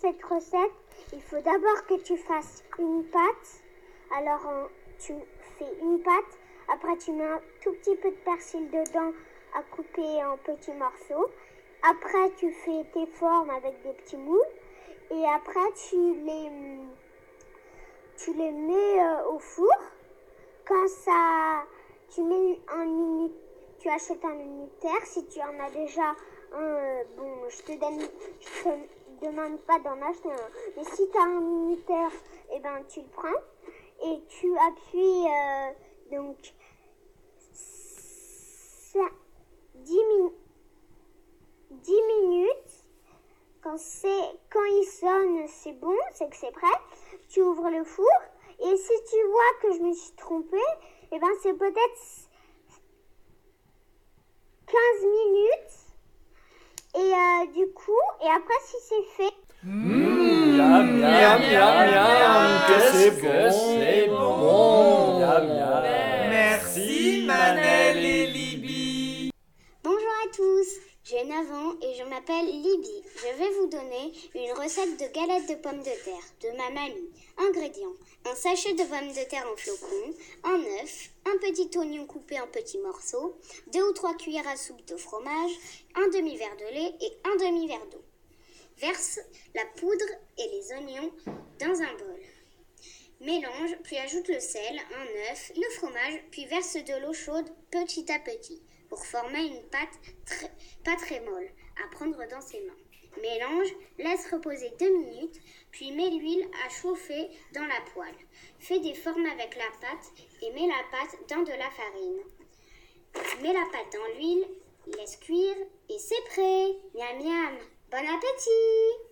cette recette, il faut d'abord que tu fasses une pâte. Alors, tu fais une pâte. Après, tu mets un tout petit peu de persil dedans à couper en petits morceaux. Après, tu fais tes formes avec des petits moules. Et après, tu les mets au four. Quand ça... Tu mets tu achètes un minuteur. Si tu en as déjà un... je te demande pas d'en acheter un. Mais si tu as un minuteur, tu le prends. Et tu appuies 10 minutes. Quand il sonne, c'est bon, c'est que c'est prêt. Tu ouvres le four. Et si tu vois que je me suis trompée, c'est peut-être 15 minutes. Et et après, si c'est fait... Miam, miam, miam, miam, que c'est bon. Miam, miam. Merci Manel et Libby. Bonjour à tous, j'ai 9 ans et je m'appelle Libby. Je vais vous donner une recette de galettes de pommes de terre de ma mamie. Ingrédients: un sachet de pommes de terre en flocons, un œuf, un petit oignon coupé en petits morceaux, 2 ou 3 cuillères à soupe de fromage, un demi-verre de lait et un demi-verre d'eau. Verse la poudre et les oignons dans un bol. Mélange, puis ajoute le sel, un œuf, le fromage, puis verse de l'eau chaude petit à petit pour former une pâte pas très molle à prendre dans ses mains. Mélange, laisse reposer 2 minutes, puis mets l'huile à chauffer dans la poêle. Fais des formes avec la pâte et mets la pâte dans de la farine. Mets la pâte dans l'huile, laisse cuire et c'est prêt. Miam miam, bon appétit!